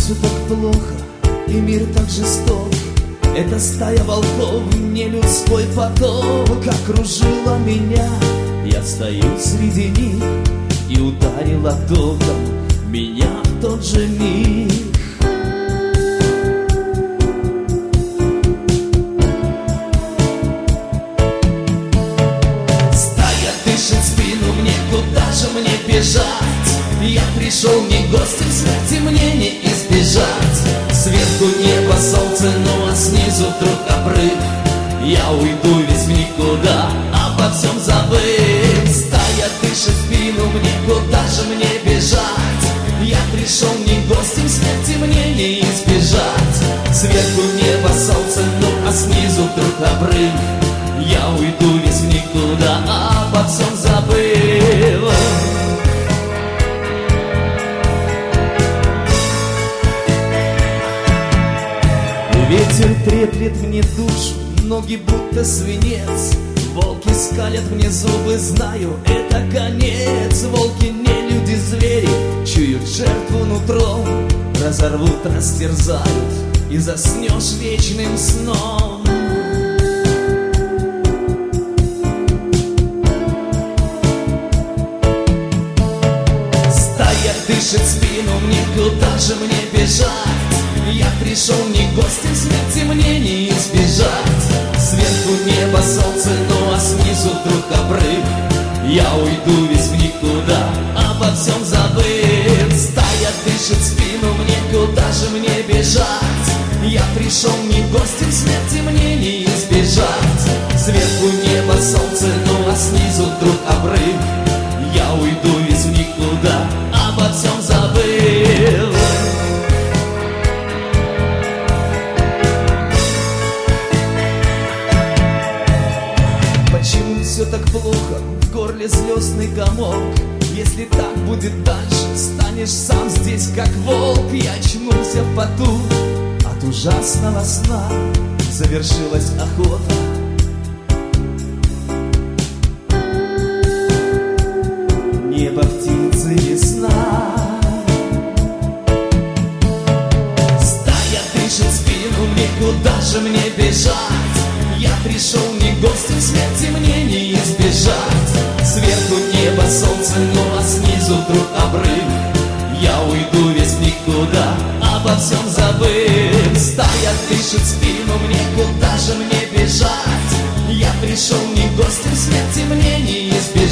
все так плохо, и мир так жесток. Эта стая волков, не людской поток окружила меня. Я стою среди них, и ударила током меня в тот же миг. Стая дышит в спину мне, куда же мне бежать? Я пришел не гостем, смерти мне не избежать. Сверху небо, солнце, ну а снизу вдруг обрыв. Я уйду весь в никуда, обо всем забыв. Стая дышит в спину мне, куда же мне бежать? Я пришел не гостем, смерти мне не избежать. Сверху небо, солнце, ну а снизу вдруг обрыв. Я уйду весь в никуда, обо всем забыв. Ветер треплет мне душу, ноги будто свинец. Волки скалят мне зубы, знаю, это конец. Волки не люди, звери, чуют жертву нутром. Разорвут, растерзают, и заснешь вечным сном. Стая дышит в спину мне, куда же мне бежать? Я пришел не гостем, смерти мне не избежать. Сверху небо, солнце, ну а снизу вдруг обрыв. Я уйду весь в никуда, обо всем забыв. Стая дышит в спину мне, куда же мне бежать? Я пришел не гостем, смерти мне не избежать. Сверху небо, солнце, ну а снизу вдруг обрыв. Я уйду весь в никуда, обо всем забыв. Все так плохо, в горле злёстный комок. Если так будет дальше, станешь сам здесь как волк. Я очнулся в поту от ужасного сна. Завершилась охота. Небо, птицы, весна. Стая дышит в спину мне, куда же мне бежать? Я пришел не гостем, смерти мне не избежать. Сверху небо, солнце, ну а снизу вдруг обрыв. Я уйду весь в никуда, обо всем забыв. Стая дышит в спину мне, куда же мне бежать? Я пришел не гостем, смерти мне не избежать.